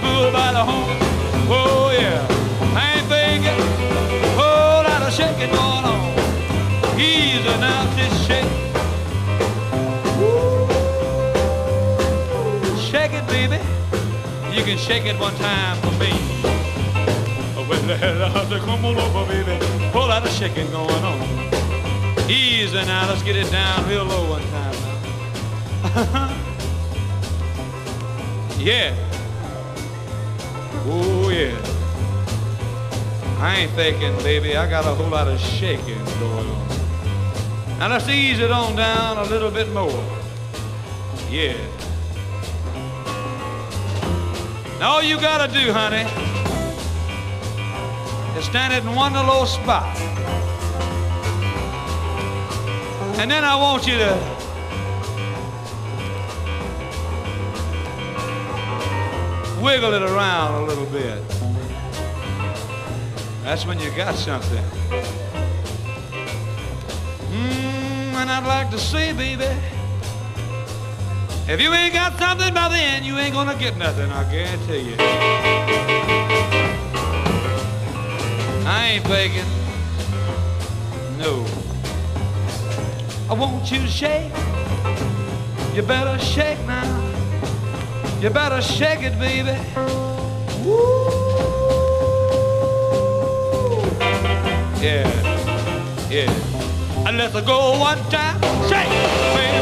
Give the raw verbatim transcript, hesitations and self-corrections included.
bull by the horn. Oh yeah, I ain't faking. Whole lot of shaking going on. Easy now, just shake. Woo. Shake it, baby. You can shake it one time for me. Well, come on over, baby. Whole lot of shaking going on. Easy now, let's get it down real low one time now. Yeah. Oh yeah. I ain't faking, baby. I got a whole lot of shaking going on. Now let's ease it on down a little bit more. Yeah. Now all you gotta do, honey, is stand it in one little spot. And then I want you to wiggle it around a little bit. That's when you got something. Mmm, and I'd like to say, baby, if you ain't got something by then, you ain't gonna get nothing, I guarantee you. I ain't faking. No. I want you to shake. You better shake now. You better shake it, baby. Woo. Yeah, yeah. And let's go one time. Shake, baby.